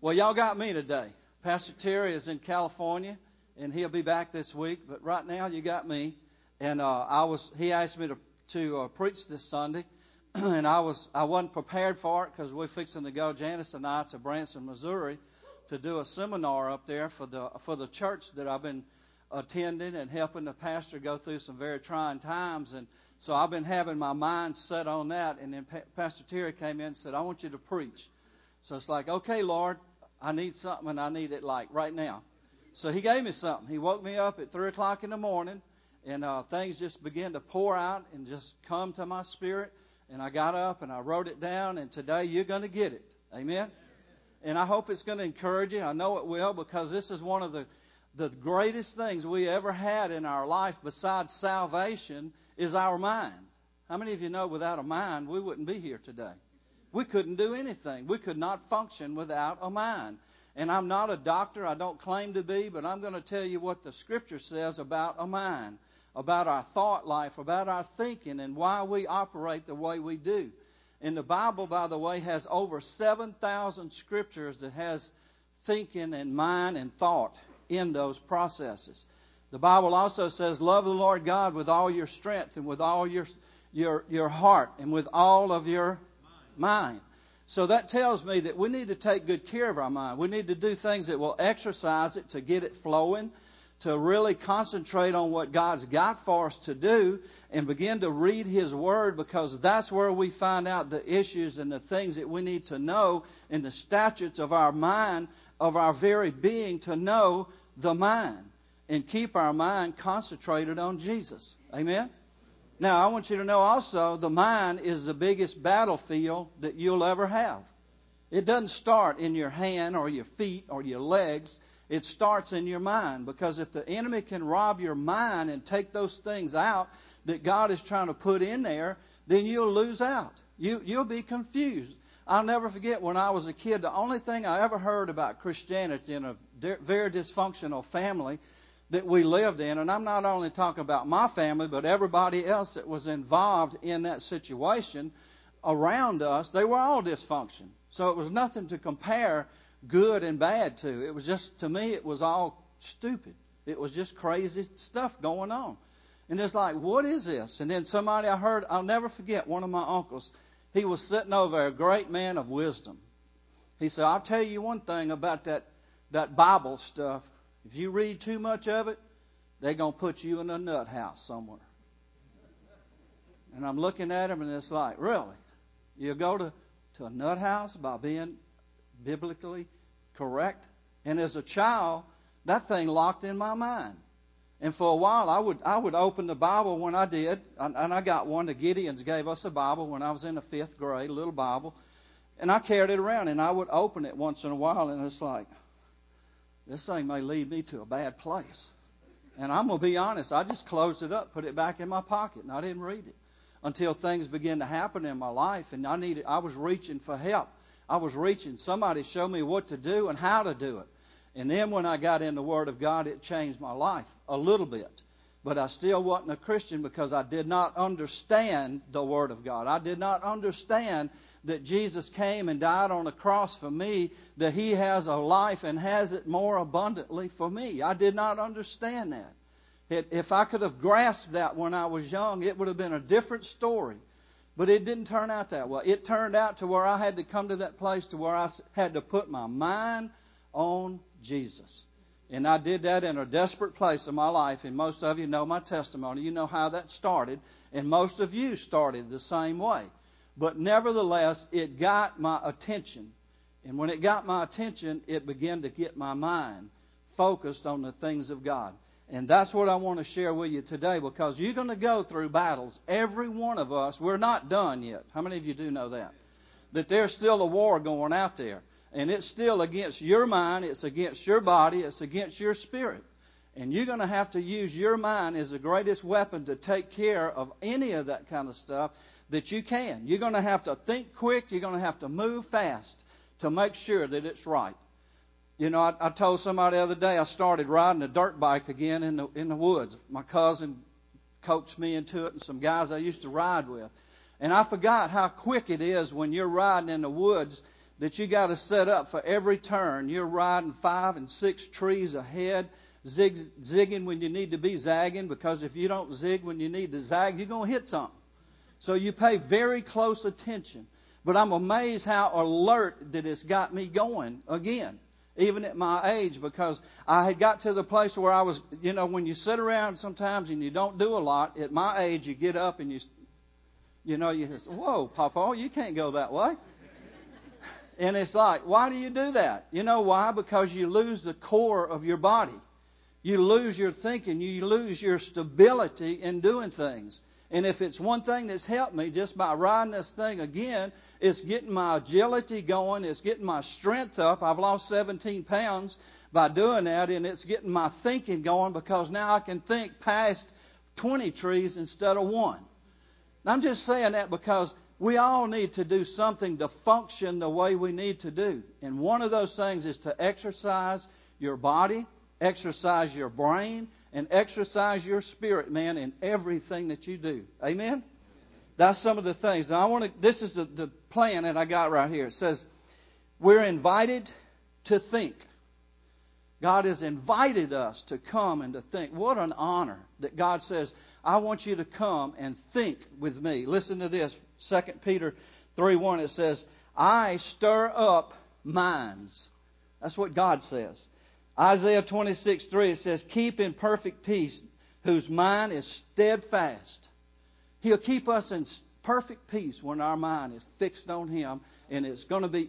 Well, y'all got me today. Pastor Terry is in California, and he'll be back this week. But right now, you got me. And he asked me to preach this Sunday, and I wasn't prepared for it because we're fixing to go, Janice and I, to Branson, Missouri, to do a seminar up there for the church that I've been attending and helping the pastor go through some very trying times. And so I've been having my mind set on that. And then Pastor Terry came in and said, "I want you to preach." So it's like, okay, Lord, I need something, and I need it like right now. So he gave me something. He woke me up at 3 o'clock in the morning, and things just began to pour out and just come to my spirit. And I got up and I wrote it down, and today you're going to get it. Amen? And I hope it's going to encourage you. I know it will, because this is one of the greatest things we ever had in our life besides salvation is our mind. How many of you know without a mind we wouldn't be here today? We couldn't do anything. We could not function without a mind. And I'm not a doctor. I don't claim to be, but I'm going to tell you what the Scripture says about a mind, about our thought life, about our thinking, and why we operate the way we do. And the Bible, by the way, has over 7,000 scriptures that has thinking and mind and thought in those processes. The Bible also says, love the Lord God with all your strength and with all your heart and with all of your mind. So that tells me that we need to take good care of our mind. We need to do things that will exercise it to get it flowing, to really concentrate on what God's got for us to do, and begin to read His Word, because that's where we find out the issues and the things that we need to know in the statutes of our mind, of our very being, to know the mind and keep our mind concentrated on Jesus. Amen? Now, I want you to know also the mind is the biggest battlefield that you'll ever have. It doesn't start in your hand or your feet or your legs. It starts in your mind, because if the enemy can rob your mind and take those things out that God is trying to put in there, then you'll lose out. You'll be confused. I'll never forget when I was a kid, the only thing I ever heard about Christianity in a very dysfunctional family that we lived in, and I'm not only talking about my family, but everybody else that was involved in that situation around us, they were all dysfunction. So it was nothing to compare good and bad to. It was just, to me, it was all stupid. It was just crazy stuff going on. And it's like, what is this? And then somebody I heard, I'll never forget, one of my uncles, he was sitting over there, a great man of wisdom. He said, I'll tell you one thing about that Bible stuff. If you read too much of it, they're going to put you in a nut house somewhere. And I'm looking at him, and it's like, really? You go to a nut house by being biblically correct? And as a child, that thing locked in my mind. And for a while, I would open the Bible when I did. And I got one. The Gideons gave us a Bible when I was in the 5th grade, a little Bible. And I carried it around, and I would open it once in a while, and it's like, this thing may lead me to a bad place. And I'm going to be honest, I just closed it up, put it back in my pocket, and I didn't read it until things began to happen in my life, and I was reaching for help. I was reaching. Somebody showed me what to do and how to do it. And then when I got in the Word of God, it changed my life a little bit. But I still wasn't a Christian because I did not understand the Word of God. I did not understand that Jesus came and died on the cross for me, that He has a life and has it more abundantly for me. I did not understand that. If I could have grasped that when I was young, it would have been a different story. But it didn't turn out that way. It turned out to where I had to come to that place to where I had to put my mind on Jesus. And I did that in a desperate place in my life. And most of you know my testimony. You know how that started. And most of you started the same way. But nevertheless, it got my attention. And when it got my attention, it began to get my mind focused on the things of God. And that's what I want to share with you today, because you're going to go through battles. Every one of us, we're not done yet. How many of you do know that? That there's still a war going out there. And it's still against your mind, it's against your body, it's against your spirit. And you're going to have to use your mind as the greatest weapon to take care of any of that kind of stuff that you can. You're going to have to think quick, you're going to have to move fast to make sure that it's right. You know, I told somebody the other day I started riding a dirt bike again in the woods. My cousin coached me into it, and some guys I used to ride with. And I forgot how quick it is when you're riding in the woods that you got to set up for every turn. You're riding 5 and 6 trees ahead, zigging when you need to be zagging, because if you don't zig when you need to zag, you're going to hit something. So you pay very close attention. But I'm amazed how alert that it's got me going again, even at my age, because I had got to the place where I was, when you sit around sometimes and you don't do a lot, at my age you get up and you say, whoa, Papa, you can't go that way. And it's like, why do you do that? You know why? Because you lose the core of your body. You lose your thinking. You lose your stability in doing things. And if it's one thing that's helped me just by riding this thing again, it's getting my agility going. It's getting my strength up. I've lost 17 pounds by doing that. And it's getting my thinking going, because now I can think past 20 trees instead of one. And I'm just saying that because we all need to do something to function the way we need to do. And one of those things is to exercise your body, exercise your brain, and exercise your spirit, man, in everything that you do. Amen? That's some of the things. Now, this is the plan that I got right here. It says, we're invited to think. God has invited us to come and to think. What an honor that God says, I want you to come and think with me. Listen to this. 2 Peter 3:1, it says, I stir up minds. That's what God says. Isaiah 26:3, it says, keep in perfect peace whose mind is steadfast. He'll keep us in perfect peace when our mind is fixed on Him, and it's going to be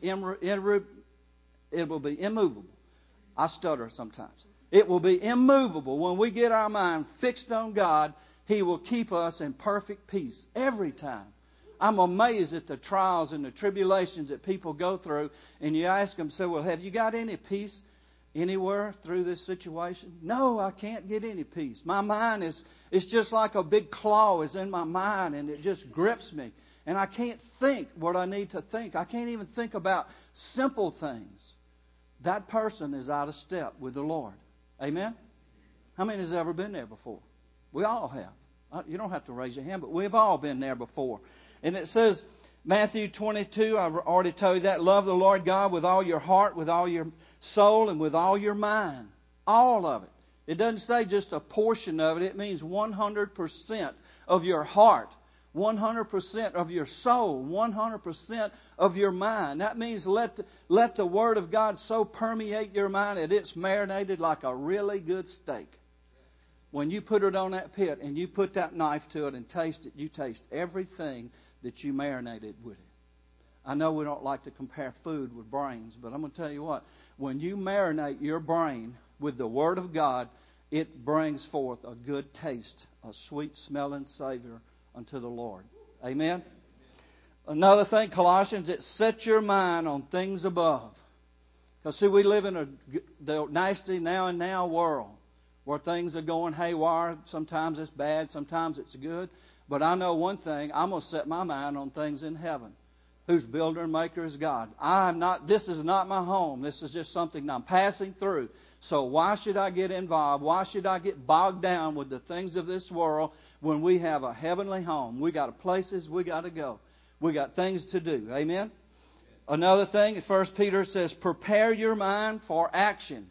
it will be immovable. I stutter sometimes. It will be immovable. When we get our mind fixed on God, He will keep us in perfect peace every time. I'm amazed at the trials and the tribulations that people go through, and you ask them, say, well, have you got any peace anywhere through this situation? No, I can't get any peace. My mind it's just like a big claw is in my mind, and it just grips me. And I can't think what I need to think. I can't even think about simple things. That person is out of step with the Lord. Amen? How many has ever been there before? We all have. You don't have to raise your hand, but we've all been there before. And it says, Matthew 22, I've already told you that, love the Lord God with all your heart, with all your soul, and with all your mind. All of it. It doesn't say just a portion of it. It means 100% of your heart, 100% of your soul, 100% of your mind. That means let the Word of God so permeate your mind that it's marinated like a really good steak. When you put it on that pit and you put that knife to it and taste it, you taste everything that you marinated with it. I know we don't like to compare food with brains, but I'm going to tell you what. When you marinate your brain with the Word of God, it brings forth a good taste, a sweet smelling Savior unto the Lord. Amen? Another thing, Colossians, it sets your mind on things above. Because see, we live in the nasty now and now world where things are going haywire. Sometimes it's bad, sometimes it's good. But I know one thing, I'm going to set my mind on things in heaven. Whose builder and maker is God. This is not my home. This is just something I'm passing through. So why should I get involved? Why should I get bogged down with the things of this world when we have a heavenly home? We got places we got to go. We got things to do. Amen? Another thing, 1 Peter says, prepare your mind for action.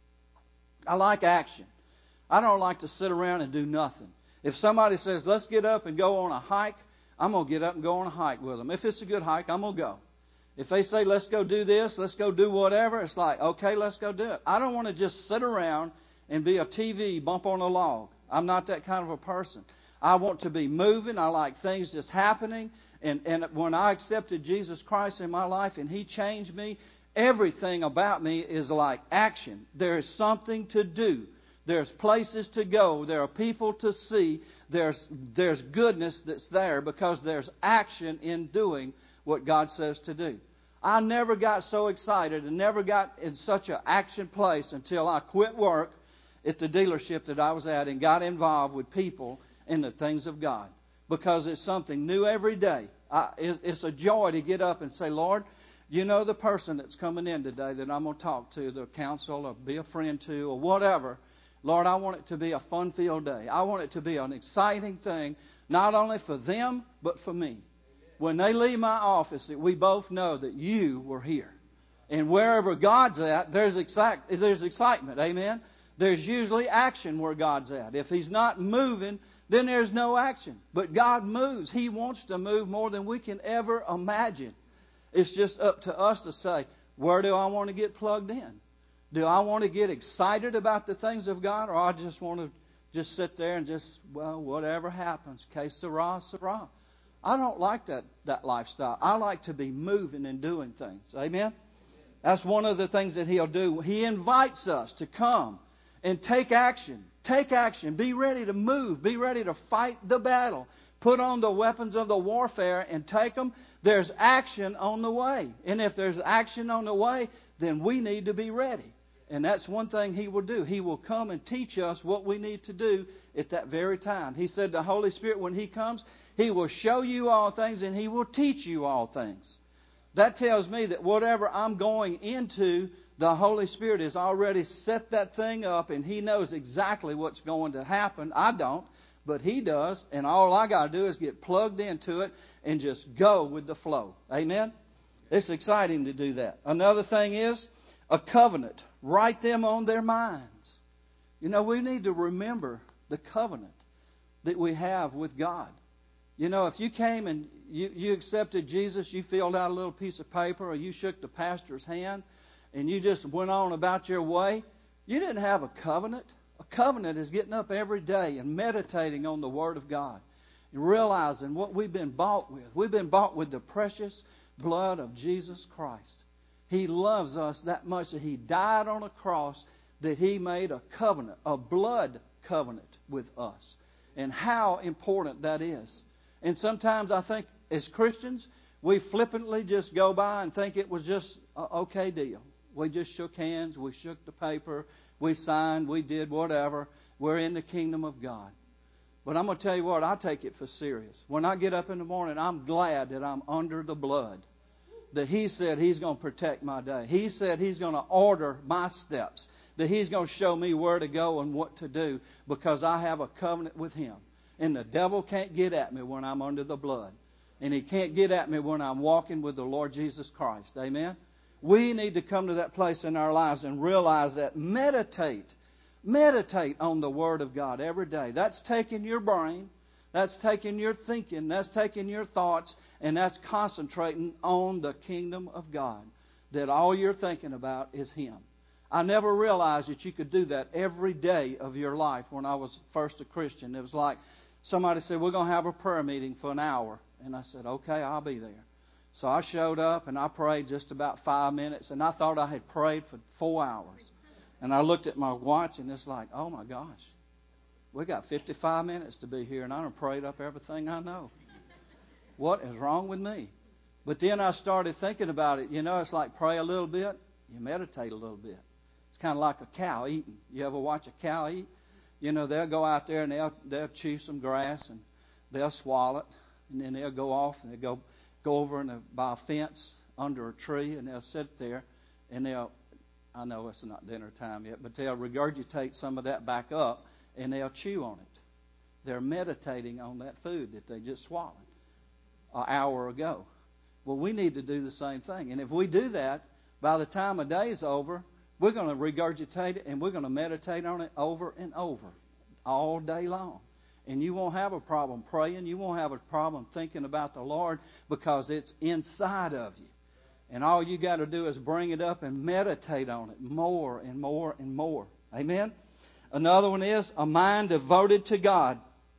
I like action. I don't like to sit around and do nothing. If somebody says, let's get up and go on a hike, I'm going to get up and go on a hike with them. If it's a good hike, I'm going to go. If they say, let's go do this, let's go do whatever, it's like, okay, let's go do it. I don't want to just sit around and be a TV bump on a log. I'm not that kind of a person. I want to be moving. I like things just happening. And when I accepted Jesus Christ in my life and He changed me, everything about me is like action. There is something to do. There's places to go. There are people to see. There's goodness that's there because there's action in doing what God says to do. I never got so excited and never got in such an action place until I quit work at the dealership that I was at and got involved with people in the things of God. Because it's something new every day. It's a joy to get up and say, Lord, you know the person that's coming in today that I'm going to talk to, the counsel or be a friend to or whatever. Lord, I want it to be a fun-filled day. I want it to be an exciting thing, not only for them, but for me. When they leave my office, that we both know that you were here. And wherever God's at, there's excitement. Amen? There's usually action where God's at. If He's not moving, then there's no action. But God moves. He wants to move more than we can ever imagine. It's just up to us to say, where do I want to get plugged in? Do I want to get excited about the things of God, or I just want to just sit there and just, well, whatever happens, que sera, sera. I don't like that lifestyle. I like to be moving and doing things. Amen? That's one of the things that He'll do. He invites us to come and take action. Take action. Be ready to move. Be ready to fight the battle. Put on the weapons of the warfare and take them. There's action on the way. And if there's action on the way, then we need to be ready. And that's one thing He will do. He will come and teach us what we need to do at that very time. He said the Holy Spirit, when He comes, He will show you all things and He will teach you all things. That tells me that whatever I'm going into, the Holy Spirit has already set that thing up and He knows exactly what's going to happen. I don't, but He does. And all I got to do is get plugged into it and just go with the flow. Amen? It's exciting to do that. Another thing is a covenant. Write them on their minds. You know, we need to remember the covenant that we have with God. You know, if you came and you accepted Jesus, you filled out a little piece of paper, or you shook the pastor's hand, and you just went on about your way, you didn't have a covenant. A covenant is getting up every day and meditating on the Word of God and realizing what we've been bought with. We've been bought with the precious blood of Jesus Christ. He loves us that much that He died on a cross, that He made a covenant, a blood covenant with us. And how important that is. And sometimes I think as Christians, we flippantly just go by and think it was just an okay deal. We just shook hands, we shook the paper, we signed, we did whatever. We're in the kingdom of God. But I'm going to tell you what, I take it for serious. When I get up in the morning, I'm glad that I'm under the blood. That He said He's going to protect my day. He said He's going to order my steps. That He's going to show me where to go and what to do because I have a covenant with Him. And the devil can't get at me when I'm under the blood. And he can't get at me when I'm walking with the Lord Jesus Christ. Amen? We need to come to that place in our lives and realize that meditate on the Word of God every day. That's taking your brain, that's taking your thinking, that's taking your thoughts, and that's concentrating on the kingdom of God. That all you're thinking about is Him. I never realized that you could do that every day of your life when I was first a Christian. It was like somebody said, we're going to have a prayer meeting for an hour. And I said, okay, I'll be there. So I showed up and I prayed just about 5 minutes. And I thought I had prayed for 4 hours. And I looked at my watch and it's like, oh my gosh, we got 55 minutes to be here and I done prayed up everything I know. What is wrong with me? But then I started thinking about it. You know, it's like pray a little bit, you meditate a little bit. It's kind of like a cow eating. You ever watch a cow eat? You know, they'll go out there and they'll chew some grass and they'll swallow it. And then they'll go off and they'll go over by a fence under a tree and they'll sit there and I know it's not dinner time yet, but they'll regurgitate some of that back up and they'll chew on it. They're meditating on that food that they just swallowed an hour ago. Well, we need to do the same thing. And if we do that, by the time a day's over, we're going to regurgitate it and we're going to meditate on it over and over all day long. And you won't have a problem praying. You won't have a problem thinking about the Lord because it's inside of you. And all you got to do is bring it up and meditate on it more and more and more. Amen? Another one is a mind devoted to God.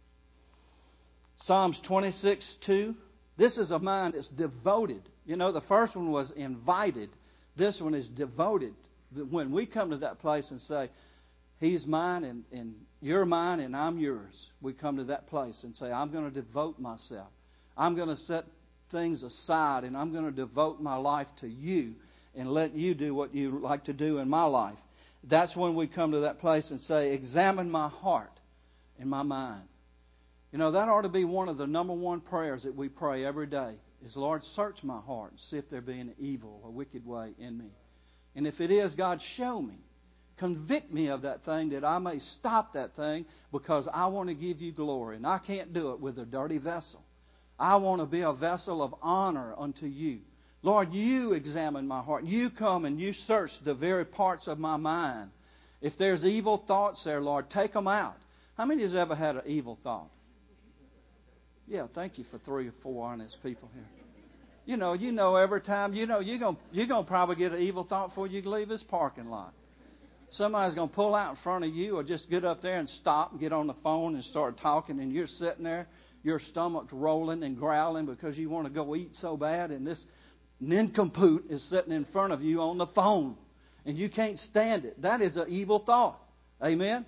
Psalms 26:2. This is a mind that's devoted. You know, the first one was invited. This one is devoted. When we come to that place and say, He's mine and you're mine and I'm yours, we come to that place and say, I'm going to devote myself. I'm going to set things aside and I'm going to devote my life to you and let you do what you like to do in my life. That's when we come to that place and say, examine my heart and my mind. You know, that ought to be one of the number one prayers that we pray every day is, Lord, search my heart and see if there be an evil or wicked way in me. And if it is, God, show me. Convict me of that thing that I may stop that thing because I want to give you glory. And I can't do it with a dirty vessel. I want to be a vessel of honor unto you. Lord, you examine my heart. You come and you search the very parts of my mind. If there's evil thoughts there, Lord, take them out. How many has ever had an evil thought? Yeah, thank you for 3 or 4 honest people here. You know every time, you're gonna probably get an evil thought before you leave this parking lot. Somebody's going to pull out in front of you or just get up there and stop and get on the phone and start talking, and you're sitting there, your stomach's rolling and growling because you want to go eat so bad, and this nincompoop is sitting in front of you on the phone, and you can't stand it. That is an evil thought. Amen?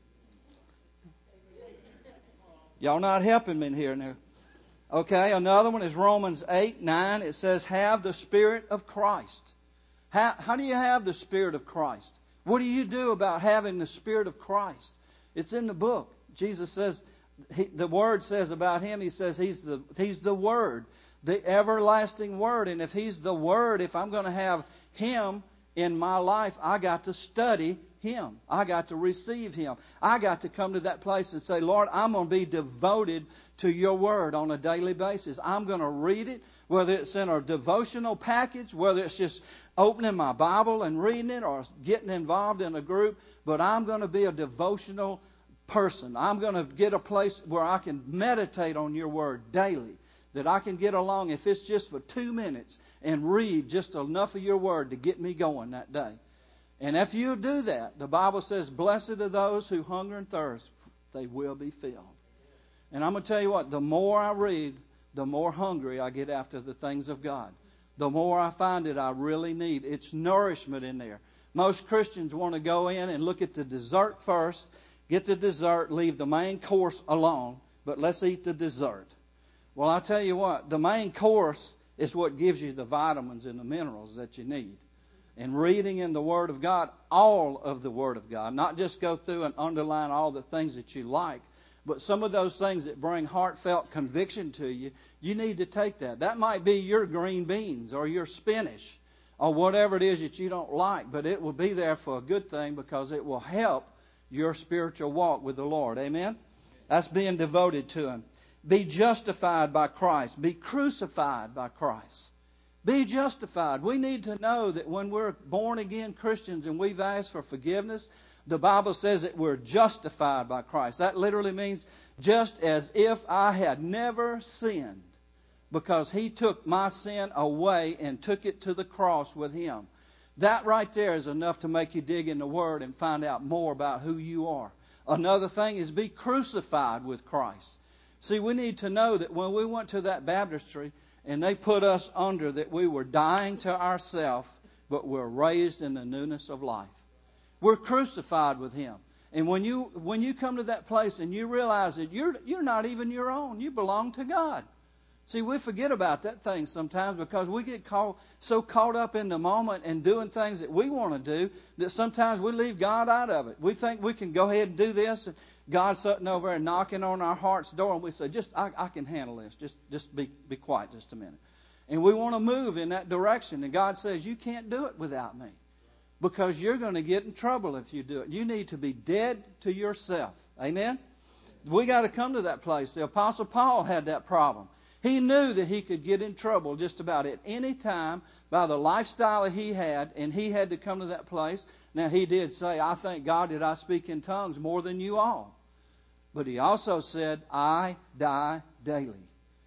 Y'all not helping me in here now. Okay, another one is Romans 8:9. It says, have the Spirit of Christ. How do you have the Spirit of Christ? What do you do about having the Spirit of Christ? It's in the book. Jesus says, the Word says about Him, He says He's the Word, the everlasting Word. And if He's the Word, if I'm going to have Him in my life, I got to study Him. I got to receive Him. I got to come to that place and say, Lord, I'm going to be devoted to Your Word on a daily basis. I'm going to read it, whether it's in a devotional package, whether it's just opening my Bible and reading it or getting involved in a group, but I'm going to be a devotional person. I'm going to get a place where I can meditate on Your Word daily, that I can get along, if it's just for 2 minutes, and read just enough of Your Word to get me going that day. And if you do that, the Bible says, blessed are those who hunger and thirst, they will be filled. And I'm going to tell you what, the more I read, the more hungry I get after the things of God. The more I find that I really need. It's nourishment in there. Most Christians want to go in and look at the dessert first, get the dessert, leave the main course alone, but let's eat the dessert. Well, I'll tell you what, the main course is what gives you the vitamins and the minerals that you need. And reading in the Word of God, all of the Word of God, not just go through and underline all the things that you like, but some of those things that bring heartfelt conviction to you, you need to take that. That might be your green beans or your spinach or whatever it is that you don't like, but it will be there for a good thing because it will help your spiritual walk with the Lord. Amen? That's being devoted to Him. Be justified by Christ. Be crucified by Christ. Be justified. We need to know that when we're born again Christians and we've asked for forgiveness, the Bible says that we're justified by Christ. That literally means just as if I had never sinned, because He took my sin away and took it to the cross with Him. That right there is enough to make you dig in the Word and find out more about who you are. Another thing is be crucified with Christ. See, we need to know that when we went to that baptistry and they put us under, that we were dying to ourselves, but we're raised in the newness of life. We're crucified with Him. And when you come to that place and you realize that you're not even your own, you belong to God. See, we forget about that thing sometimes because we get so caught up in the moment and doing things that we want to do that sometimes we leave God out of it. We think we can go ahead and do this, and God's sitting over there knocking on our heart's door, and we say, I can handle this. Just be quiet just a minute. And we want to move in that direction. And God says, you can't do it without me, because you're going to get in trouble if you do it. You need to be dead to yourself. Amen? We got to come to that place. The Apostle Paul had that problem. He knew that he could get in trouble just about at any time by the lifestyle that he had, and he had to come to that place. Now, he did say, I thank God that I speak in tongues more than you all. But he also said, I die daily.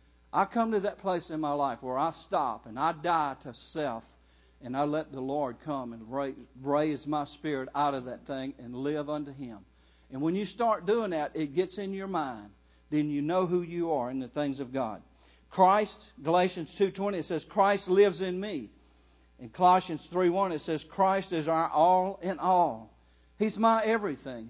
I come to that place in my life where I stop and I die to self, and I let the Lord come and raise my spirit out of that thing and live unto Him. And when you start doing that, it gets in your mind. Then you know who you are in the things of God. Christ, Galatians 2:20, it says, Christ lives in me. In Colossians 3:1, it says, Christ is our all in all. He's my everything.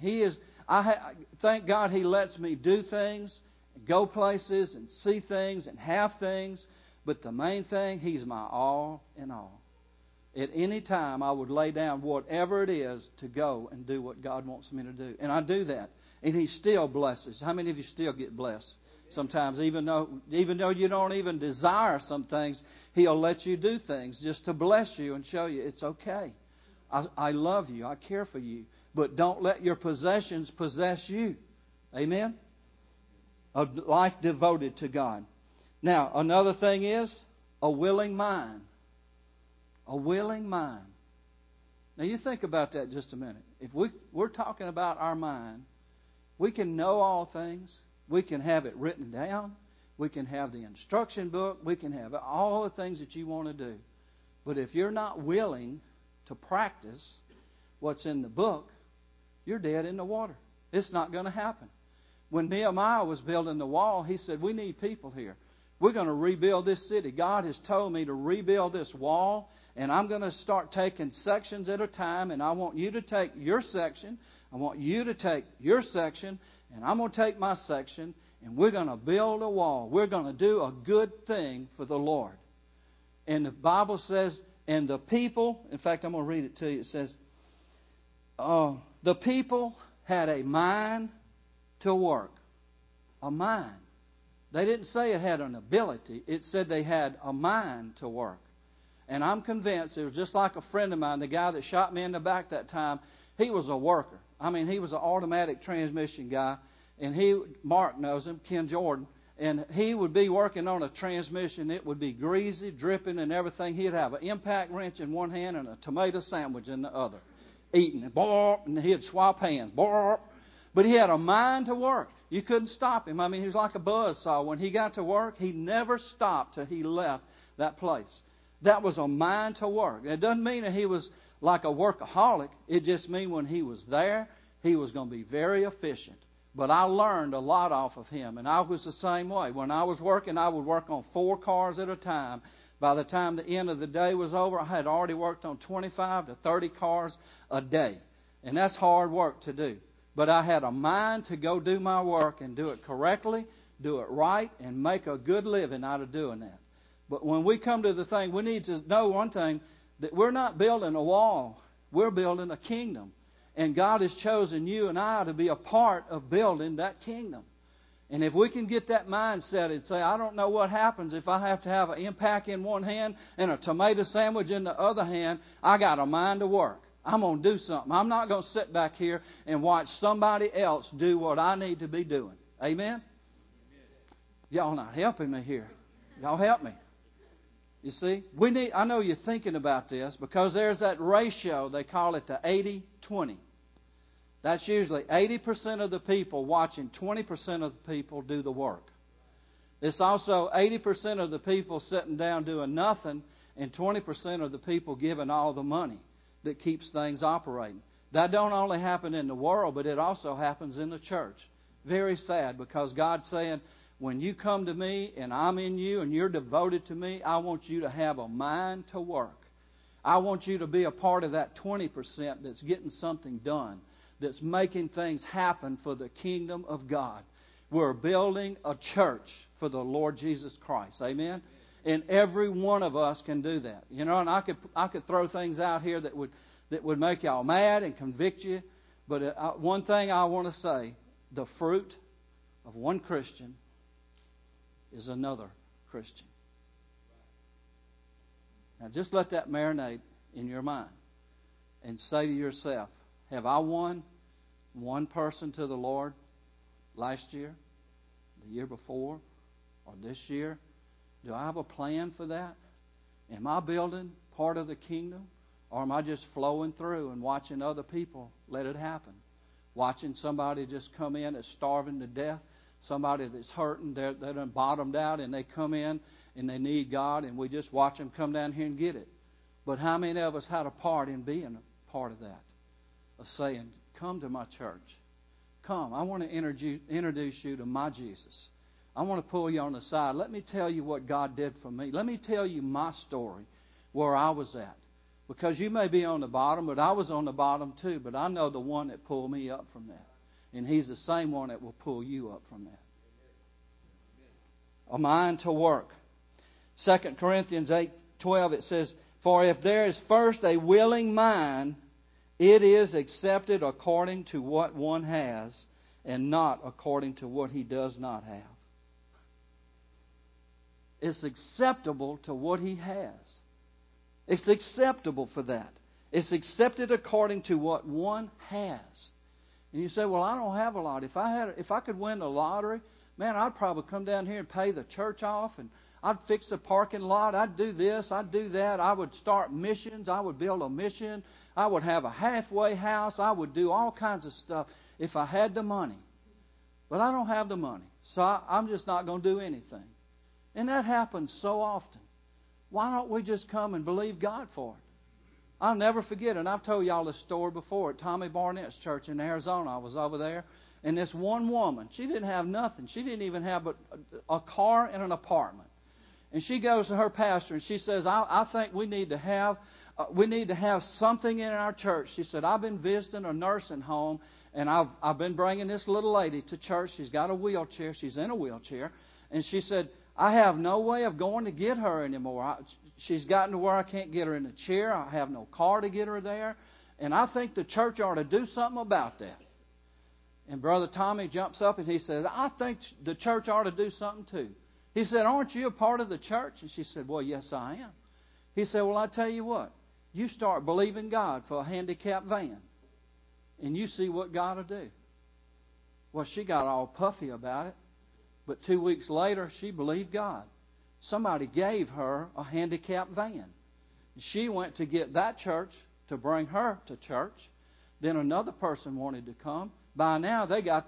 Thank God He lets me do things, go places, and see things, and have things. But the main thing, He's my all in all. At any time, I would lay down whatever it is to go and do what God wants me to do. And I do that. And He still blesses. How many of you still get blessed? Sometimes, even though you don't even desire some things, He'll let you do things just to bless you and show you it's okay. I love you. I care for you. But don't let your possessions possess you. Amen? A life devoted to God. Now, another thing is a willing mind. A willing mind. Now you think about that just a minute. If we're talking about our mind, we can know all things. We can have it written down. We can have the instruction book. We can have all the things that you want to do. But if you're not willing to practice what's in the book, you're dead in the water. It's not going to happen. When Nehemiah was building the wall, he said, we need people here. We're going to rebuild this city. God has told me to rebuild this wall, and I'm going to start taking sections at a time, and I want you to take your section. I want you to take your section, and I'm going to take my section, and we're going to build a wall. We're going to do a good thing for the Lord. And the Bible says, and the people, in fact, I'm going to read it to you. It says, the people had a mind to work. A mind. They didn't say it had an ability. It said they had a mind to work. And I'm convinced, it was just like a friend of mine, the guy that shot me in the back that time, he was a worker. I mean, he was an automatic transmission guy. And Mark knows him, Ken Jordan. And he would be working on a transmission. It would be greasy, dripping, and everything. He'd have an impact wrench in one hand and a tomato sandwich in the other. Eating it. And he'd swap hands. But he had a mind to work. You couldn't stop him. I mean, he was like a buzzsaw. When he got to work, he never stopped till he left that place. That was a mind to work. It doesn't mean that he was like a workaholic. It just means when he was there, he was going to be very efficient. But I learned a lot off of him, and I was the same way. When I was working, I would work on 4 cars at a time. By the time the end of the day was over, I had already worked on 25 to 30 cars a day. And that's hard work to do. But I had a mind to go do my work and do it correctly, do it right, and make a good living out of doing that. But when we come to the thing, we need to know one thing, that we're not building a wall. We're building a kingdom. And God has chosen you and I to be a part of building that kingdom. And if we can get that mindset and say, I don't know what happens if I have to have an impact in one hand and a tomato sandwich in the other hand, I got a mind to work. I'm going to do something. I'm not going to sit back here and watch somebody else do what I need to be doing. Amen? Y'all not helping me here. Y'all help me. You see, I know you're thinking about this because there's that ratio, they call it the 80-20. That's usually 80% of the people watching 20% of the people do the work. It's also 80% of the people sitting down doing nothing and 20% of the people giving all the money that keeps things operating. That don't only happen in the world, but it also happens in the church. Very sad because God's saying, when you come to me and I'm in you and you're devoted to me, I want you to have a mind to work. I want you to be a part of that 20% that's getting something done, that's making things happen for the kingdom of God. We're building a church for the Lord Jesus Christ. Amen? And every one of us can do that. You know, and I could throw things out here that would make y'all mad and convict you. But one thing I want to say, the fruit of one Christian is another Christian. Now just let that marinate in your mind and say to yourself, have I won one person to the Lord last year, the year before, or this year? Do I have a plan for that? Am I building part of the kingdom? Or am I just flowing through and watching other people let it happen? Watching somebody just come in that's starving to death, somebody that's hurting, they're done bottomed out, and they come in and they need God, and we just watch them come down here and get it. But how many of us had a part in being a part of that? Of saying, come to my church. Come, I want to introduce you to my Jesus. I want to pull you on the side. Let me tell you what God did for me. Let me tell you my story, where I was at. Because you may be on the bottom, but I was on the bottom too. But I know the one that pulled me up from that. And He's the same one that will pull you up from that. A mind to work. 2 Corinthians 8:12, it says, for if there is first a willing mind, it is accepted according to what one has, and not according to what he does not have. It's acceptable to what he has. It's acceptable for that. It's accepted according to what one has. And you say, well, I don't have a lot. If I could win the lottery, man, I'd probably come down here and pay the church off, and I'd fix the parking lot. I'd do this. I'd do that. I would start missions. I would build a mission. I would have a halfway house. I would do all kinds of stuff if I had the money. But I don't have the money, so I'm just not going to do anything. And that happens so often. Why don't we just come and believe God for it? I'll never forget it. And I've told y'all this story before at Tommy Barnett's church in Arizona. I was over there. And this one woman, she didn't have nothing. She didn't even have a car and an apartment. And she goes to her pastor and she says, I think we need to have something in our church. She said, I've been visiting a nursing home, and I've been bringing this little lady to church. She's got a wheelchair. She's in a wheelchair. And she said, I have no way of going to get her anymore. She's gotten to where I can't get her in a chair. I have no car to get her there. And I think the church ought to do something about that. And Brother Tommy jumps up and he says, I think the church ought to do something too. He said, aren't you a part of the church? And she said, well, yes, I am. He said, well, I tell you what. You start believing God for a handicapped van, and you see what God will do. Well, she got all puffy about it. But 2 weeks later, she believed God. Somebody gave her a handicapped van. She went to get that church to bring her to church. Then another person wanted to come. By now, they got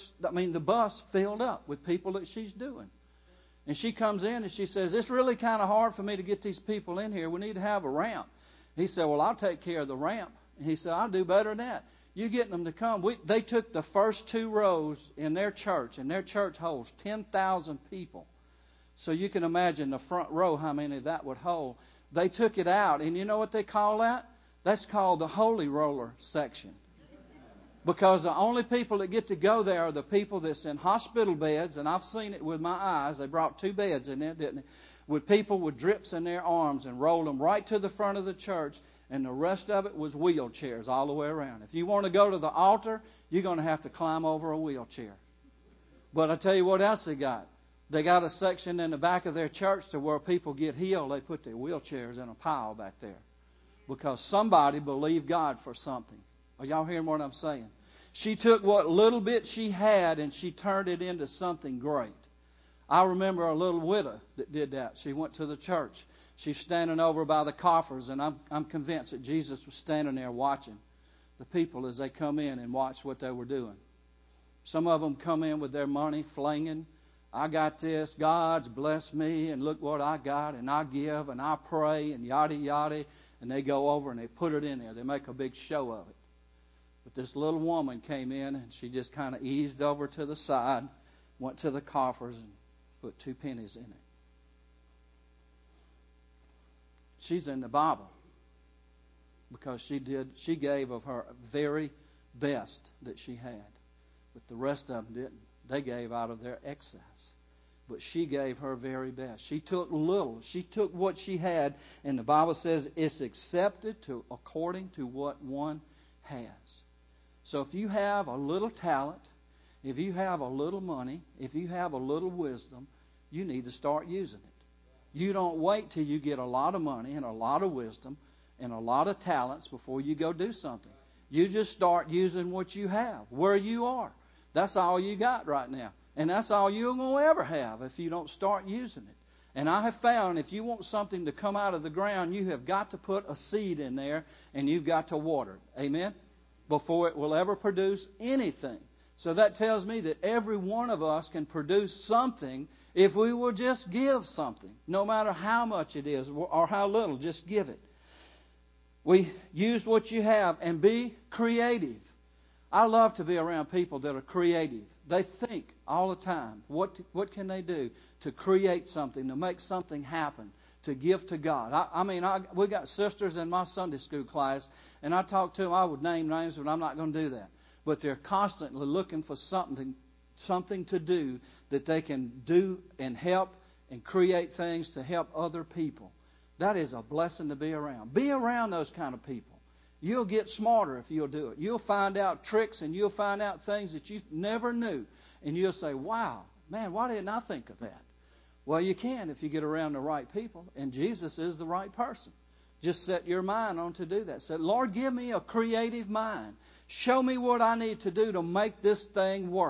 the bus filled up with people that she's doing. And she comes in and she says, it's really kind of hard for me to get these people in here. We need to have a ramp. He said, well, I'll take care of the ramp. And he said, I'll do better than that. You getting them to come. They took the first 2 rows in their church, and their church holds 10,000 people. So you can imagine the front row, how many that would hold. They took it out, and you know what they call that? That's called the Holy Roller section. Because the only people that get to go there are the people that's in hospital beds, and I've seen it with my eyes. They brought 2 beds in there, didn't they? With people with drips in their arms and rolled them right to the front of the church, and the rest of it was wheelchairs all the way around. If you want to go to the altar, you're going to have to climb over a wheelchair. But I tell you what else they got. They got a section in the back of their church to where people get healed. They put their wheelchairs in a pile back there because somebody believed God for something. Are y'all hearing what I'm saying? She took what little bit she had and she turned it into something great. I remember a little widow that did that. She went to the church. She's standing over by the coffers, and I'm convinced that Jesus was standing there watching the people as they come in and watch what they were doing. Some of them come in with their money flinging. I got this. God's blessed me, and look what I got, and I give, and I pray, and yada, yada. And they go over and they put it in there. They make a big show of it. But this little woman came in, and she just kind of eased over to the side, went to the coffers, and put 2 pennies in it. She's in the Bible because she gave of her very best that she had. But the rest of them didn't. They gave out of their excess. But she gave her very best. She took little. She took what she had, and the Bible says it's accepted according to what one has. So if you have a little talent, if you have a little money, if you have a little wisdom, you need to start using it. You don't wait till you get a lot of money and a lot of wisdom and a lot of talents before you go do something. You just start using what you have, where you are. That's all you got right now. And that's all you're going to ever have if you don't start using it. And I have found if you want something to come out of the ground, you have got to put a seed in there and you've got to water it. Amen? Before it will ever produce anything. So that tells me that every one of us can produce something if we will just give something. No matter how much it is or how little, just give it. We use what you have and be creative. I love to be around people that are creative. They think all the time. What can they do to create something, to make something happen, to give to God? We got sisters in my Sunday school class, and I talk to them. I would name names, but I'm not going to do that. But they're constantly looking for something to do that they can do and help and create things to help other people. That is a blessing to be around. Be around those kind of people. You'll get smarter if you'll do it. You'll find out tricks and you'll find out things that you never knew. And you'll say, wow, man, why didn't I think of that? Well, you can if you get around the right people. And Jesus is the right person. Just set your mind on to do that. Say, Lord, give me a creative mind. Show me what I need to do to make this thing work.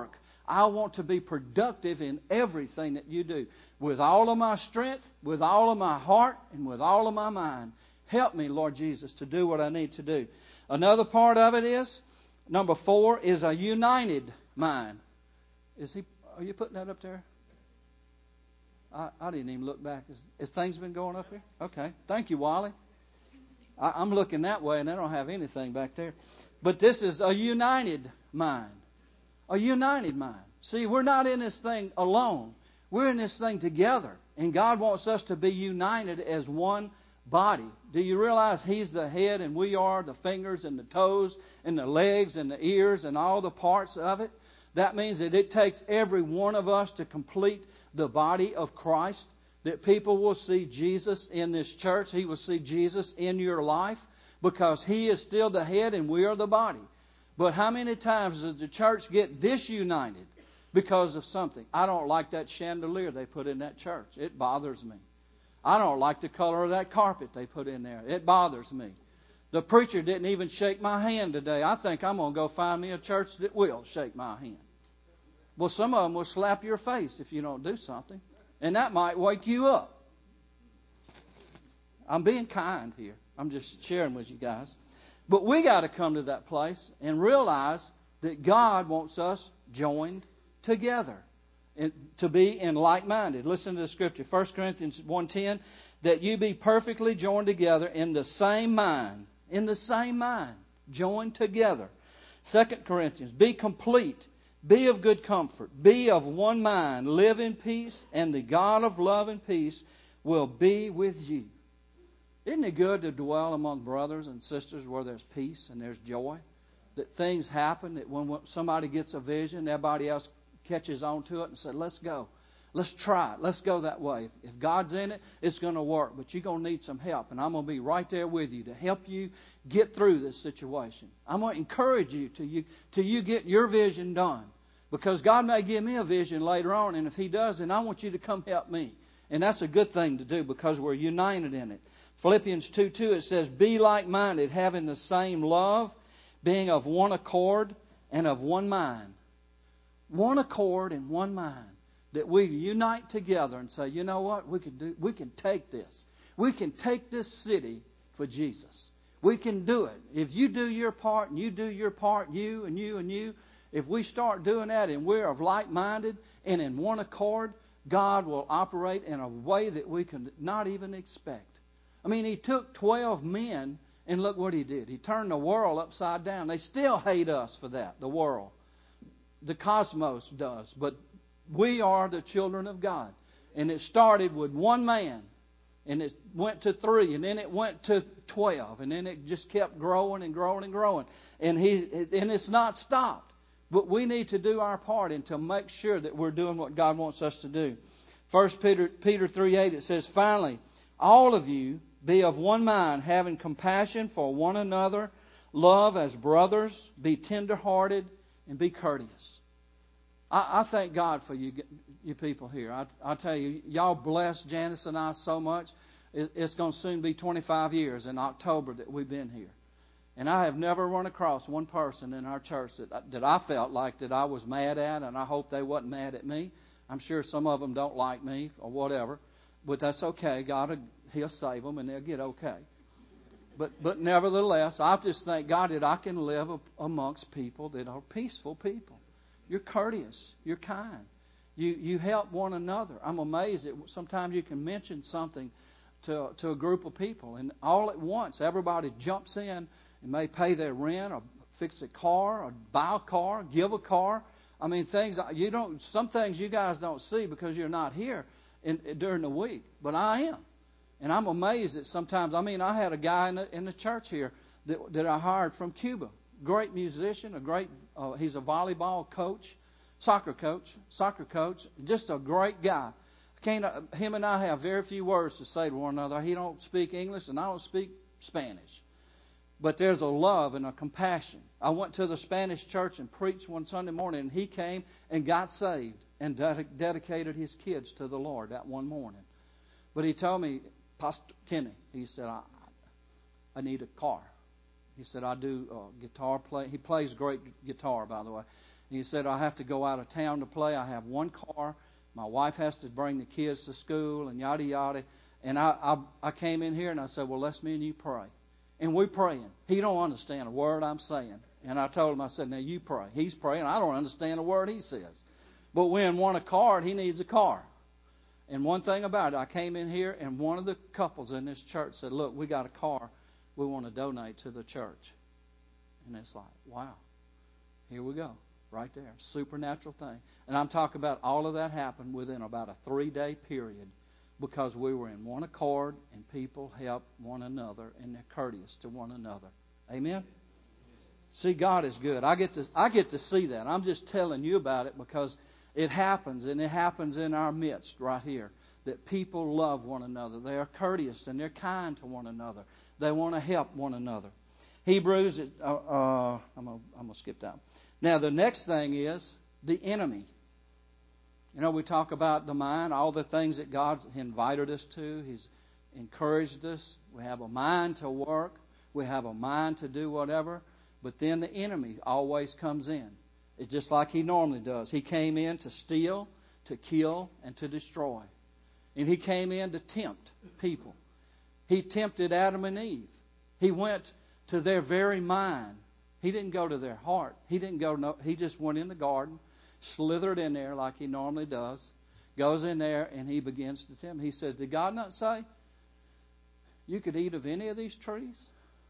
I want to be productive in everything that you do. With all of my strength, with all of my heart, and with all of my mind. Help me, Lord Jesus, to do what I need to do. Another part of it is, number 4, is a united mind. Are you putting that up there? I didn't even look back. Has things been going up here? Okay. Thank you, Wally. I'm looking that way, and I don't have anything back there. But this is a united mind. A united mind. See, we're not in this thing alone. We're in this thing together. And God wants us to be united as one body. Do you realize He's the head and we are the fingers and the toes and the legs and the ears and all the parts of it? That means that it takes every one of us to complete the body of Christ. That people will see Jesus in this church. He will see Jesus in your life because He is still the head and we are the body. But how many times does the church get disunited because of something? I don't like that chandelier they put in that church. It bothers me. I don't like the color of that carpet they put in there. It bothers me. The preacher didn't even shake my hand today. I think I'm going to go find me a church that will shake my hand. Well, some of them will slap your face if you don't do something. And that might wake you up. I'm being kind here. I'm just sharing with you guys. But we got to come to that place and realize that God wants us joined together and to be in like-minded. Listen to the scripture. 1 Corinthians 1:10, that you be perfectly joined together in the same mind. In the same mind. Joined together. 2 Corinthians, be complete. Be of good comfort. Be of one mind. Live in peace, and the God of love and peace will be with you. Isn't it good to dwell among brothers and sisters where there's peace and there's joy? That things happen, that when somebody gets a vision, everybody else catches on to it and says, let's go. Let's try it. Let's go that way. If God's in it, it's going to work. But you're going to need some help. And I'm going to be right there with you to help you get through this situation. I'm going to encourage you till you get your vision done. Because God may give me a vision later on. And if He does, then I want you to come help me. And that's a good thing to do because we're united in it. Philippians 2:2, it says, be like-minded, having the same love, being of one accord and of one mind. One accord and one mind. That we unite together and say, you know what, we can take this. We can take this city for Jesus. We can do it. If you do your part and you do your part, you and you and you, if we start doing that and we're of like-minded and in one accord, God will operate in a way that we can not even expect. I mean, He took 12 men and look what He did. He turned the world upside down. They still hate us for that, the world. The cosmos does. But we are the children of God. And it started with one man. And it went to 3. And then it went to 12. And then it just kept growing and growing and growing. And it's not stopped. But we need to do our part and to make sure that we're doing what God wants us to do. 1 Peter 3:8, it says, finally, all of you be of one mind, having compassion for one another, love as brothers, be tender-hearted, and be courteous. I thank God for you people here. I tell you, y'all blessed Janice and I so much. It's going to soon be 25 years in October that we've been here. And I have never run across one person in our church that I felt like that I was mad at, and I hope they wasn't mad at me. I'm sure some of them don't like me or whatever, but that's okay. God, He'll save them and they'll get okay. But nevertheless, I just thank God that I can live amongst people that are peaceful people. You're courteous. You're kind. You help one another. I'm amazed that sometimes you can mention something to a group of people, and all at once everybody jumps in and may pay their rent or fix a car or buy a car, give a car. I mean, some things you guys don't see because you're not here during the week, but I am. And I'm amazed that sometimes, I had a guy in the church here that I hired from Cuba. Great musician, he's a volleyball coach, soccer coach, just a great guy. Him and I have very few words to say to one another. He don't speak English and I don't speak Spanish. But there's a love and a compassion. I went to the Spanish church and preached one Sunday morning, and he came and got saved and dedicated his kids to the Lord that one morning. But he told me, Pastor Kenny, he said, I need a car. He said, I do guitar play. He plays great guitar, by the way. He said, I have to go out of town to play. I have one car. My wife has to bring the kids to school and yada, yada. And I came in here and I said, well, let's me and you pray. And we're praying. He don't understand a word I'm saying. And I told him, I said, now you pray. He's praying. I don't understand a word he says. But when one a car, he needs a car. And one thing about it, I came in here and one of the couples in this church said, look, we got a car we want to donate to the church. And it's like, wow, here we go. Right there. Supernatural thing. And I'm talking about all of that happened within about a 3-day period because we were in one accord and people helped one another and they're courteous to one another. Amen? See, God is good. I get to see that. I'm just telling you about it because it happens, and it happens in our midst right here, that people love one another. They are courteous and they're kind to one another. They want to help one another. Hebrews, I'm going to skip down. Now, the next thing is the enemy. You know, we talk about the mind, all the things that God's invited us to. He's encouraged us. We have a mind to work. We have a mind to do whatever. But then the enemy always comes in. It's just like he normally does. He came in to steal, to kill, and to destroy. And he came in to tempt people. He tempted Adam and Eve. He went to their very mind. He didn't go to their heart. He just went in the garden, slithered in there like he normally does, goes in there, and he begins to tempt. He says, did God not say you could eat of any of these trees?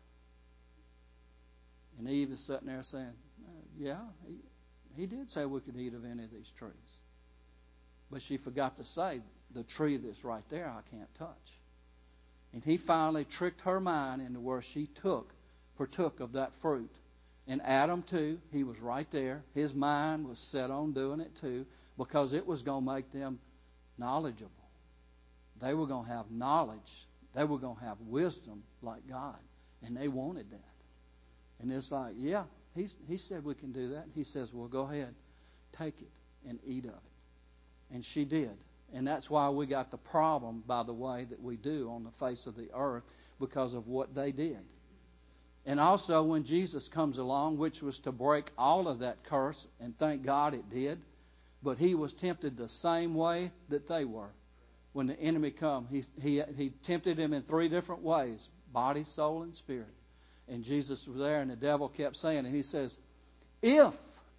And Eve is sitting there saying, yeah, he did say we could eat of any of these trees. But she forgot to say, the tree that's right there I can't touch. And he finally tricked her mind into where she partook of that fruit. And Adam, too, he was right there. His mind was set on doing it, too, because it was going to make them knowledgeable. They were going to have knowledge. They were going to have wisdom like God. And they wanted that. And it's like, yeah, he said we can do that. He says, well, go ahead, take it and eat of it. And she did. And that's why we got the problem, by the way, that we do on the face of the earth because of what they did. And also when Jesus comes along, which was to break all of that curse, and thank God it did, but he was tempted the same way that they were. When the enemy come, he tempted him in 3 different ways, body, soul, and spirit. And Jesus was there, and the devil kept saying, and he says, if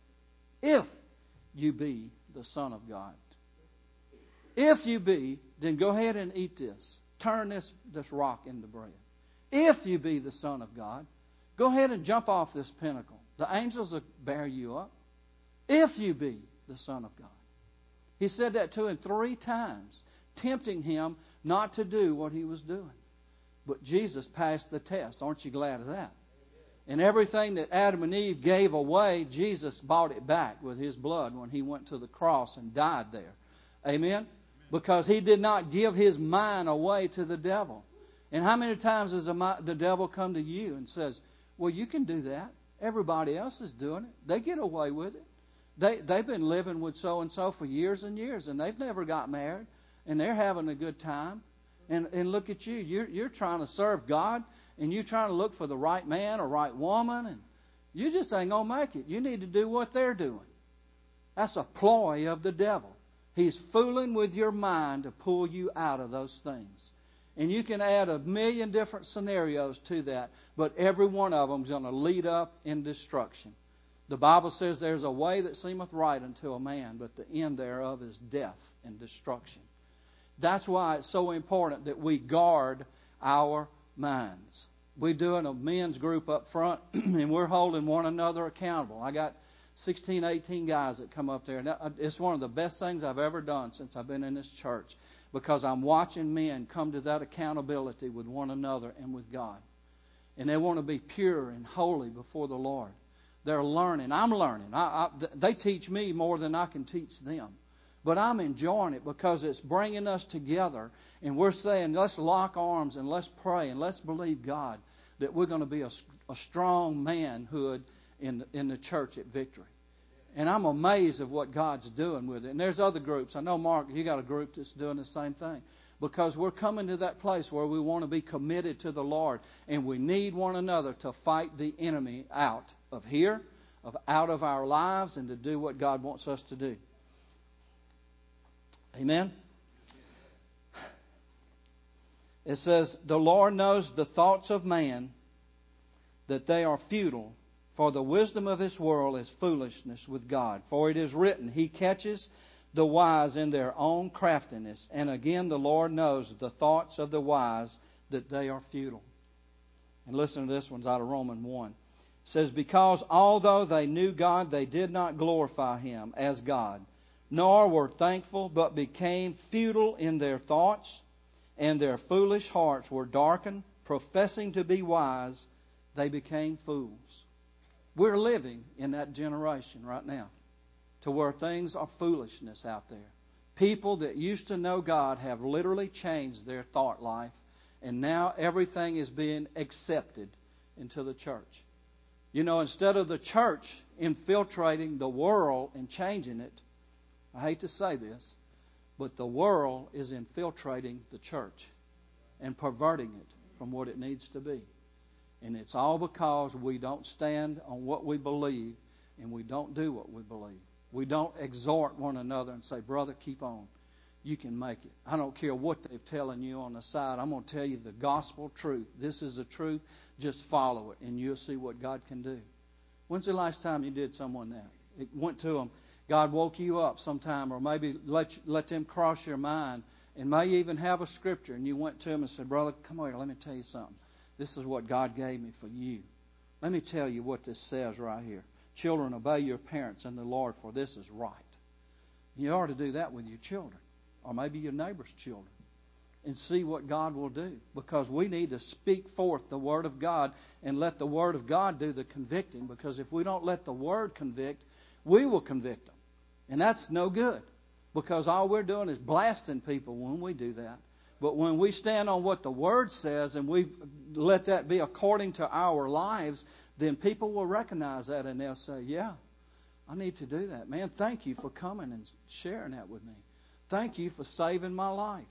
you be the Son of God, if you be, then go ahead and eat this. Turn this rock into bread. If you be the Son of God, go ahead and jump off this pinnacle. The angels will bear you up. If you be the Son of God. He said that to him 3 times, tempting him not to do what he was doing. But Jesus passed the test. Aren't you glad of that? And everything that Adam and Eve gave away, Jesus bought it back with his blood when he went to the cross and died there. Amen? Because he did not give his mind away to the devil. And how many times does the devil come to you and says, well, you can do that. Everybody else is doing it. They get away with it. They've been living with so-and-so for years and years, and they've never got married, and they're having a good time. And look at you. You're trying to serve God, and you're trying to look for the right man or right woman, and you just ain't going to make it. You need to do what they're doing. That's a ploy of the devil. He's fooling with your mind to pull you out of those things. And you can add 1,000,000 different scenarios to that, but every one of them is going to lead up in destruction. The Bible says there's a way that seemeth right unto a man, but the end thereof is death and destruction. That's why it's so important that we guard our minds. We're doing a men's group up front, and we're holding one another accountable. I got 16, 18 guys that come up there. And it's one of the best things I've ever done since I've been in this church, because I'm watching men come to that accountability with one another and with God. And they want to be pure and holy before the Lord. They're learning. I'm learning. They teach me more than I can teach them. But I'm enjoying it because it's bringing us together. And we're saying, let's lock arms and let's pray and let's believe God that we're going to be a strong manhood in the church at Victory. And I'm amazed at what God's doing with it. And there's other groups. I know, Mark, you got a group that's doing the same thing. Because we're coming to that place where we want to be committed to the Lord. And we need one another to fight the enemy out of here, out of our lives and to do what God wants us to do. Amen? It says, the Lord knows the thoughts of man, that they are futile, for the wisdom of this world is foolishness with God. For it is written, He catches the wise in their own craftiness. And again, the Lord knows the thoughts of the wise, that they are futile. And listen to this one's out of Romans 1. It says, because although they knew God, they did not glorify Him as God, nor were thankful, but became futile in their thoughts, and their foolish hearts were darkened. Professing to be wise, they became fools. We're living in that generation right now, to where things are foolishness out there. People that used to know God have literally changed their thought life, and now everything is being accepted into the church. You know, instead of the church infiltrating the world and changing it, I hate to say this, but the world is infiltrating the church and perverting it from what it needs to be. And it's all because we don't stand on what we believe, and we don't do what we believe. We don't exhort one another and say, brother, keep on. You can make it. I don't care what they're telling you on the side. I'm going to tell you the gospel truth. This is the truth. Just follow it, and you'll see what God can do. When's the last time you did someone that? It went to them. God woke you up sometime, or maybe let them cross your mind, and may even have a scripture, and you went to them and said, brother, come here, let me tell you something. This is what God gave me for you. Let me tell you what this says right here. Children, obey your parents in the Lord, for this is right. You ought to do that with your children, or maybe your neighbor's children, and see what God will do. Because we need to speak forth the Word of God and let the Word of God do the convicting. Because if we don't let the Word convict, we will convict them. And that's no good. Because all we're doing is blasting people when we do that. But when we stand on what the Word says and we let that be according to our lives, then people will recognize that and they'll say, yeah, I need to do that. Man, thank you for coming and sharing that with me. Thank you for saving my life.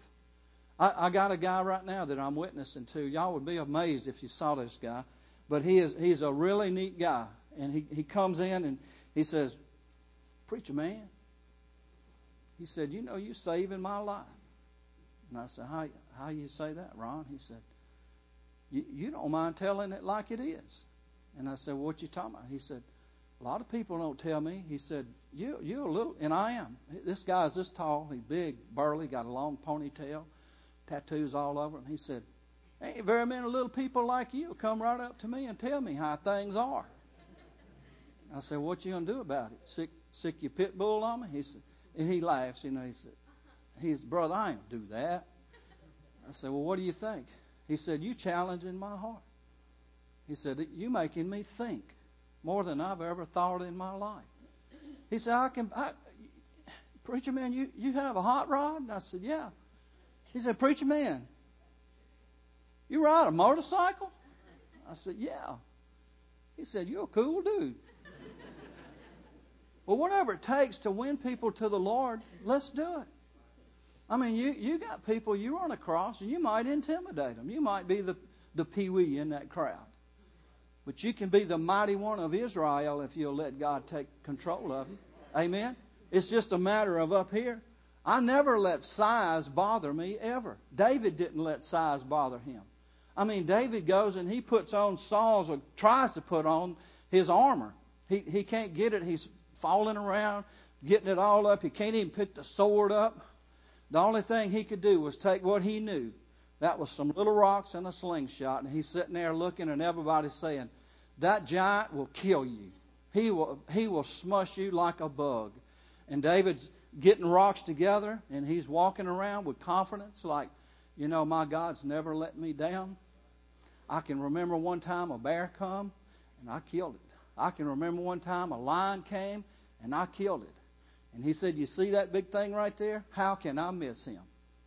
I got a guy right now that I'm witnessing to. Y'all would be amazed if you saw this guy. But he's a really neat guy. And he comes in and he says, preacher man, he said, you know, you're saving my life. And I said, how you say that, Ron? He said, you don't mind telling it like it is. And I said, well, what you talking about? He said, a lot of people don't tell me. He said, you're a little, and I am. This guy's this tall. He's big, burly, got a long ponytail, tattoos all over him. He said, ain't very many little people like you come right up to me and tell me how things are. I said, what you going to do about it? Sick your pit bull on me? He said, and he laughs, you know, he said, brother, I ain't do that. I said, well, what do you think? He said, you challenging my heart. He said, you making me think more than I've ever thought in my life. He said, preacher man, you have a hot rod? And I said, yeah. He said, preacher man, you ride a motorcycle? I said, yeah. He said, you're a cool dude. Well, whatever it takes to win people to the Lord, let's do it. I mean, you got people you run across, and you might intimidate them. You might be the peewee in that crowd. But you can be the mighty one of Israel if you'll let God take control of you. Amen? It's just a matter of up here. I never let size bother me, ever. David didn't let size bother him. I mean, David goes and he puts on Saul's, or tries to put on his armor. He can't get it. He's falling around, getting it all up. He can't even pick the sword up. The only thing he could do was take what he knew. That was some little rocks and a slingshot. And he's sitting there looking, and everybody's saying, that giant will kill you. He will smush you like a bug. And David's getting rocks together, and he's walking around with confidence like, you know, my God's never let me down. I can remember one time a bear come, and I killed it. I can remember one time a lion came, and I killed it. And he said, you see that big thing right there? How can I miss him?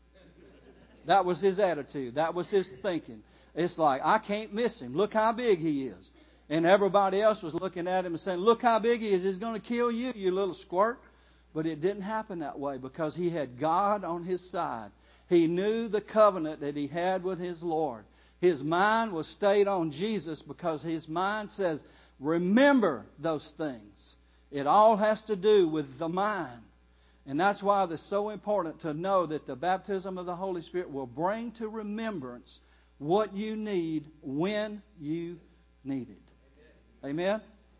That was his attitude. That was his thinking. It's like, I can't miss him. Look how big he is. And everybody else was looking at him and saying, look how big he is. He's going to kill you, you little squirt. But it didn't happen that way because he had God on his side. He knew the covenant that he had with his Lord. His mind was stayed on Jesus because his mind says, Remember those things. It all has to do with the mind. And that's why it's so important to know that the baptism of the Holy Spirit will bring to remembrance what you need when you need it. Amen?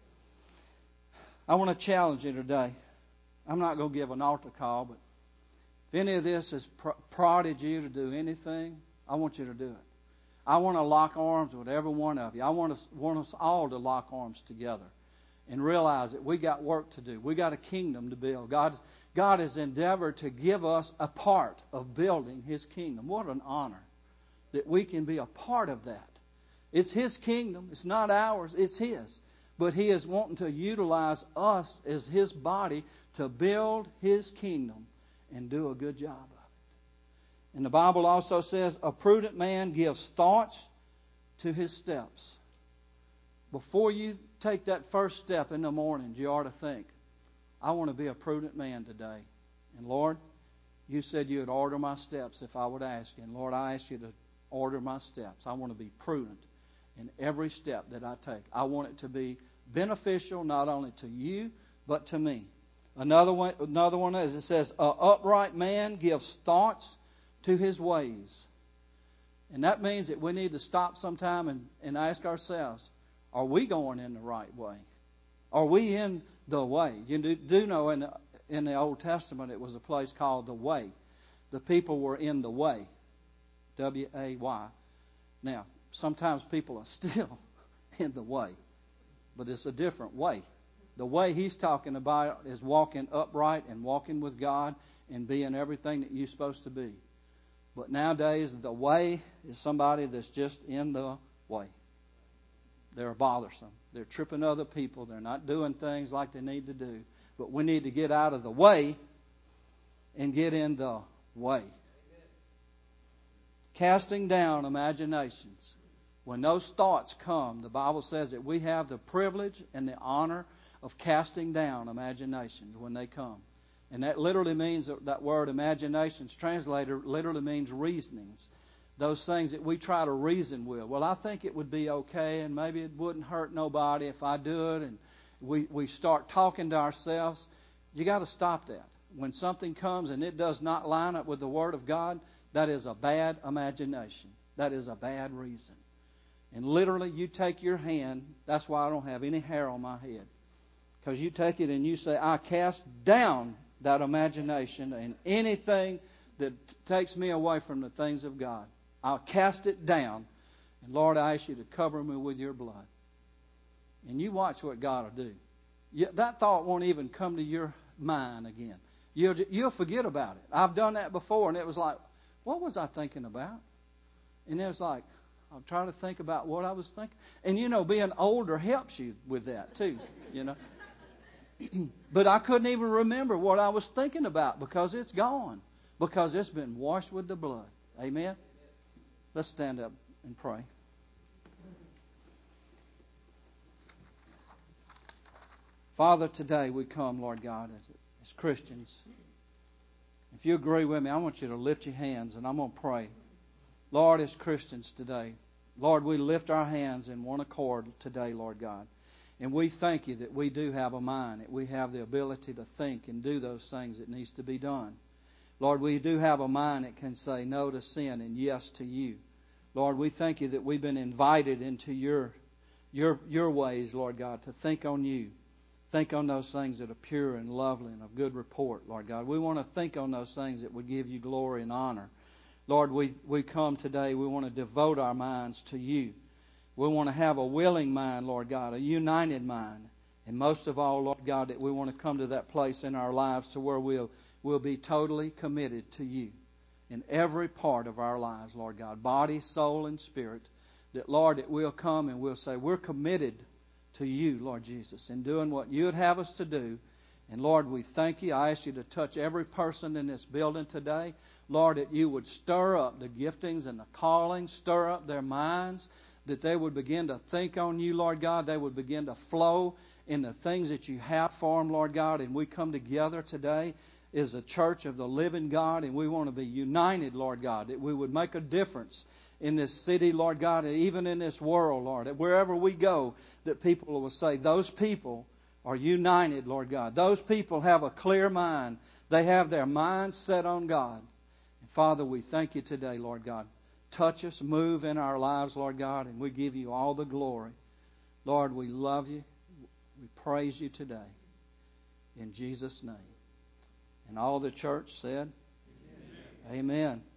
I want to challenge you today. I'm not going to give an altar call, but if any of this has prodded you to do anything, I want you to do it. I want to lock arms with every one of you. I want us all to lock arms together and realize that we got work to do. We got a kingdom to build. God has endeavored to give us a part of building His kingdom. What an honor that we can be a part of that. It's His kingdom. It's not ours. It's His. But He is wanting to utilize us as His body to build His kingdom and do a good job of it. And the Bible also says, a prudent man gives thoughts to his steps. Before you take that first step in the morning, you ought to think, I want to be a prudent man today. And Lord, you said you would order my steps if I would ask you. And Lord, I ask you to order my steps. I want to be prudent in every step that I take. I want it to be beneficial not only to you, but to me. Another one is, it says, an upright man gives thoughts to his ways. And that means that we need to stop sometime and ask ourselves, are we going in the right way? Are we in the way? You do know in the Old Testament it was a place called the Way. The people were in the way. W-A-Y. Now, sometimes people are still in the way, but it's a different way. The way he's talking about is walking upright and walking with God and being everything that you're supposed to be. But nowadays, the way is somebody that's just in the way. They're bothersome. They're tripping other people. They're not doing things like they need to do. But we need to get out of the way and get in the way. Casting down imaginations. When those thoughts come, the Bible says that we have the privilege and the honor of casting down imaginations when they come. And that literally means, that word imaginations translated literally means reasonings. Those things that we try to reason with. Well, I think it would be okay, and maybe it wouldn't hurt nobody if I do it. And we start talking to ourselves. You got to stop that. When something comes and it does not line up with the Word of God, that is a bad imagination. That is a bad reason. And literally, you take your hand. That's why I don't have any hair on my head. Because you take it and you say, I cast down that imagination and anything that takes me away from the things of God. I'll cast it down. And Lord, I ask you to cover me with your blood. And you watch what God will do. That thought won't even come to your mind again. You'll forget about it. I've done that before, and it was like, what was I thinking about? And it was like, I'll try to think about what I was thinking. And, being older helps you with that, too, But I couldn't even remember what I was thinking about because it's gone. Because it's been washed with the blood. Amen? Let's stand up and pray. Father, today we come, Lord God, as Christians. If you agree with me, I want you to lift your hands and I'm going to pray. Lord, as Christians today, Lord, we lift our hands in one accord today, Lord God. And we thank you that we do have a mind, that we have the ability to think and do those things that needs to be done. Lord, we do have a mind that can say no to sin and yes to you. Lord, we thank you that we've been invited into your ways, Lord God, to think on you. Think on those things that are pure and lovely and of good report, Lord God. We want to think on those things that would give you glory and honor. Lord, we come today, we want to devote our minds to you. We want to have a willing mind, Lord God, a united mind. And most of all, Lord God, that we want to come to that place in our lives to where we'll be totally committed to you in every part of our lives, Lord God, body, soul, and spirit. That, Lord, that we'll come and we'll say, we're committed to you, Lord Jesus, in doing what you would have us to do. And, Lord, we thank you. I ask you to touch every person in this building today. Lord, that you would stir up the giftings and the calling, stir up their minds, that they would begin to think on you, Lord God. They would begin to flow in the things that you have for them, Lord God. And we come together today as a church of the living God, and we want to be united, Lord God, that we would make a difference in this city, Lord God, and even in this world, Lord, that wherever we go, that people will say, those people are united, Lord God. Those people have a clear mind. They have their minds set on God. And Father, we thank you today, Lord God. Touch us, move in our lives, Lord God, and we give you all the glory. Lord, we love you. We praise you today. In Jesus' name. And all the church said, Amen. Amen.